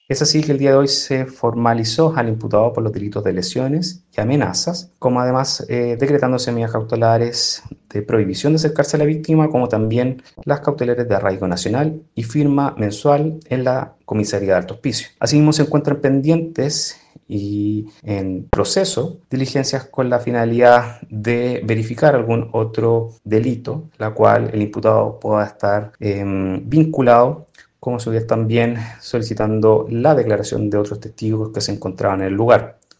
Es así que el día de hoy se formalizó al imputado por los delitos de lesiones y amenazas, como además decretándose medidas cautelares de prohibición de acercarse a la víctima, como también las cautelares de arraigo nacional y firma mensual en la comisaría de Alto Hospicio. Asimismo, se encuentran pendientes y en proceso diligencias con la finalidad de verificar algún otro delito, la cual el imputado pueda estar vinculado, como su vez también solicitando la declaración de otros testigos que se encontraban en el lugar.